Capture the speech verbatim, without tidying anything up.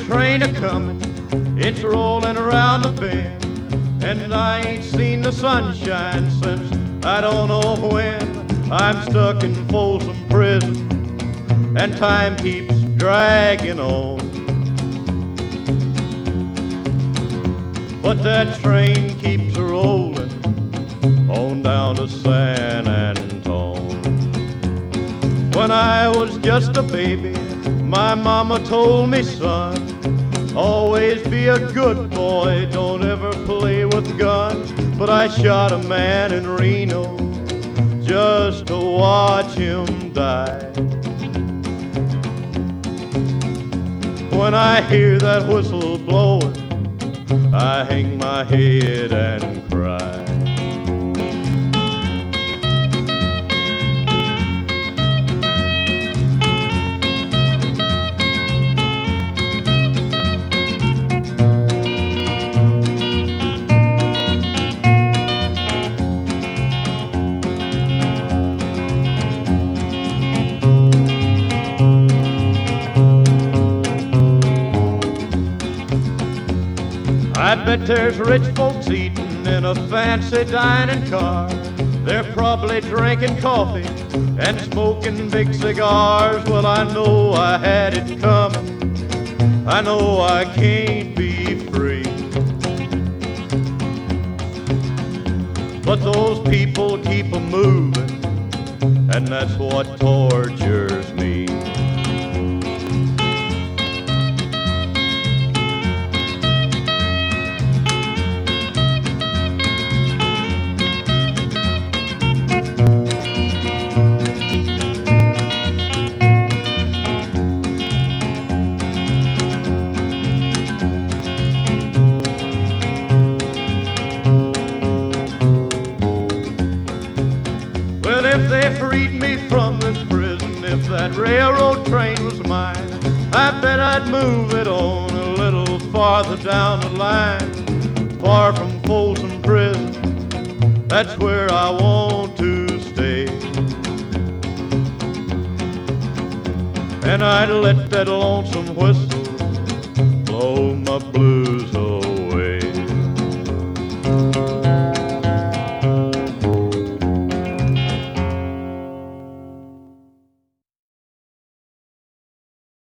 train a-comin', it's rollin' around the bend, and I ain't seen the sunshine since I don't know when. I'm stuck in Folsom Prison, and time keeps dragging on. But that train keeps rollin' on down to San Antone. When I was just a baby, my mama told me, son, always be a good boy, don't ever play with guns. But I shot a man in Reno just to watch him die. When I hear that whistle blowing, I hang my head and cry. I bet there's rich folks eating in a fancy dining car. They're probably drinking coffee and smoking big cigars. Well, I know I had it coming, I know I can't be free. But those people keep a moving, and that's what tortures me. If they freed me from this prison, if that railroad train was mine, I bet I'd move it on a little farther down the line. Far from Folsom Prison, that's where I want to stay. And I'd let that lonesome whistle blow my blues